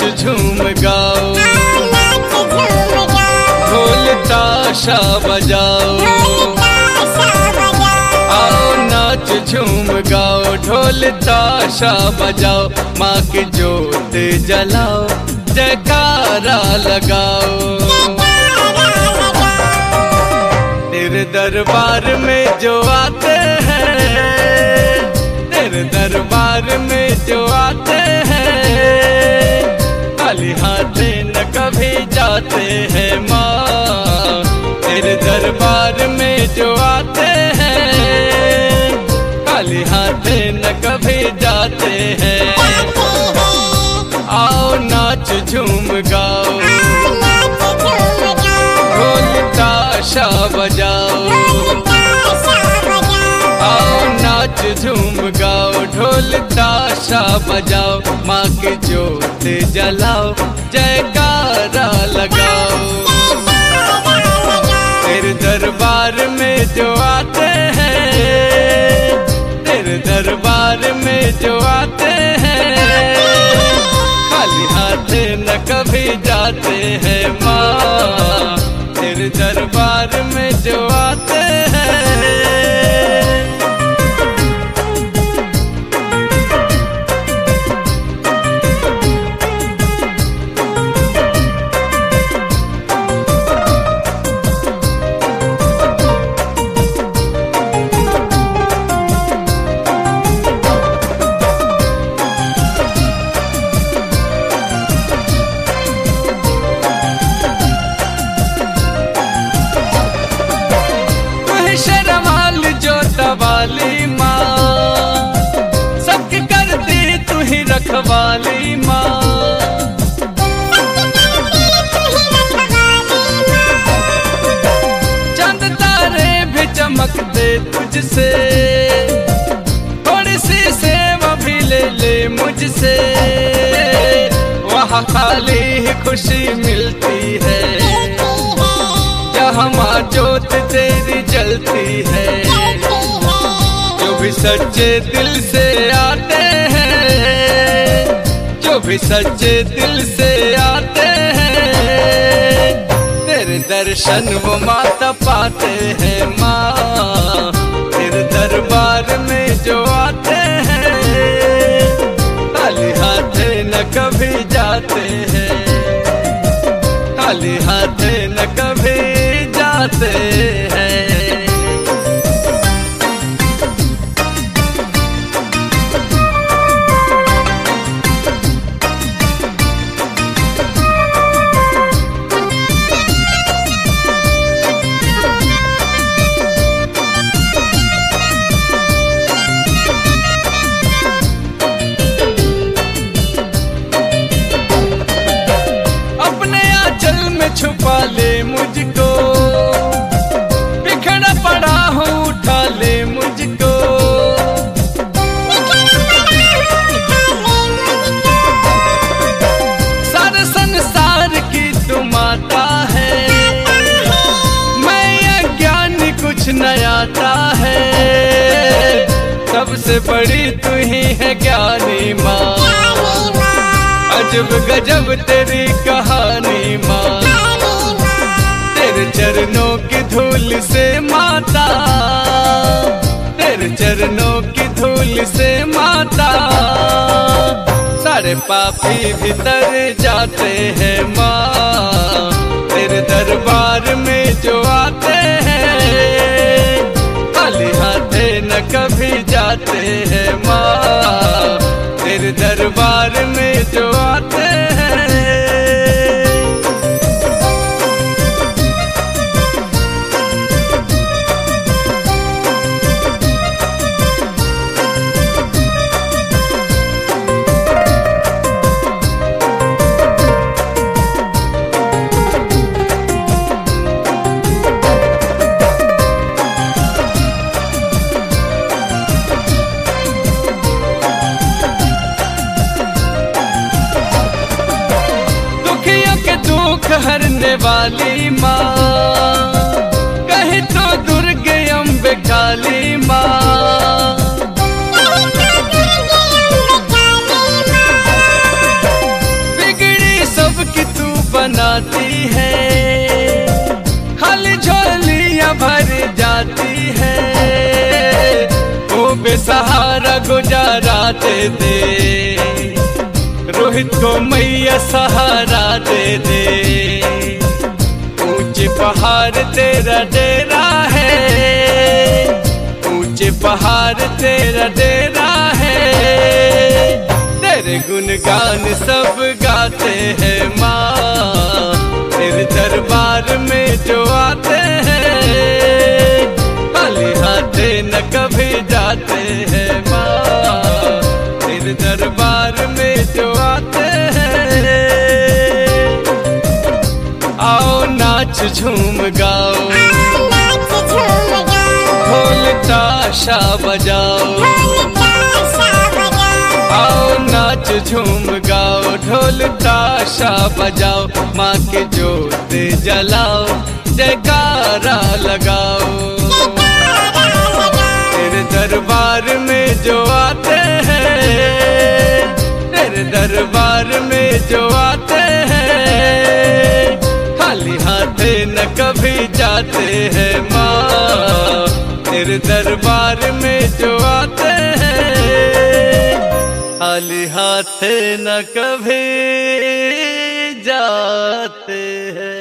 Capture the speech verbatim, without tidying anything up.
झूम गाओ, ढोल ताशा बजाओ, आओ नाच झूम गाओ, ढोल ताशा बजाओ, माँ की जोत जलाओ, जयकारा लगाओ। तेरे दरबार में जो आते हैं, तेरे दरबार में जो आते हैं, खाली हाथे न कभी जाते हैं माँ। तेरे दरबार में जो आते हैं, खाली हाथे न कभी जाते हैं। आओ नाच झूम गाओ, ढोल ताशा बजाओ, आओ नाच झूम गाओ, ढोल ताशा बजाओ, माँ की जोत जलाओ, जयकारा लगाओ। तेरे दरबार में जो आते हैं, तेरे दरबार में जो आते हैं, खाली हाथे न कभी जाते हैं माँ। तेरे दरबार में जो आते हैं। वाली माँ सबकी करती तू ही रखवाली माँ, चंद तारे भी चमकते तुझसे, थोड़ी सी सेवा भी ले ले मुझसे, वहाँ खाली ही खुशी मिलती है, जहाँ माँ जोत तेरी जलती है। जो भी सच्चे दिल से आते हैं, जो भी सच्चे दिल से आते हैं, तेरे दर्शन वो माता पाते हैं माँ। तेरे दरबार में जो आते हैं, खाली हाथे न कभी जाते हैं, खाली हाथे न कभी जाते हैं। छुपा ले मुझको, बिखरा पड़ा हो उठा ले मुझको, सारे संसार की तू माता है, मैं अज्ञानी कुछ न आता है, सबसे बड़ी तू ही है ज्ञानी माँ। अजब गजब तेरी कहानी माँ, तेरे चरणों की धूल से माता, तेरे चरणों की धूल से माता, सारे पापी भीतर जाते हैं माँ। तेरे दरबार में जो आते हैं, खाली हाथे न कभी जाते हैं माँ। तेरे दरबार में जो आते हैं। हरने वाली माँ, कहीं तो दुर्गे अम्बे काली माँ, बिगड़ी आती है, खाली झोलियां भर जाती है। वो बेसहारा गुजारा दे दे, रोहित को मैया सहारा दे दे। ऊंचे पहाड़ तेरा डेरा है, ऊंचे पहाड़ तेरा डेरा है। तेरे गुणगान सब गाते हैं माँ, तेरे दरबार में जो आते हैं, खाली हाथे न कभी जाते हैं माँ। तेरे दरबार में जो आते हैं, आओ नाच झूम गाओ, ढोल ताशा बजाओ। आओ नाच झूम गाओ, ढोल ताशा बजाओ। माँ के जोत जलाओ, जयकारा लगाओ। तेरे दरबार में जो आते हैं, तेरे दरबार में जो आते हैं, खाली हाथे न कभी जाते हैं माँ। तेरे दरबार में जो आते हैं, खाली हाथे न कभी जाते हैं।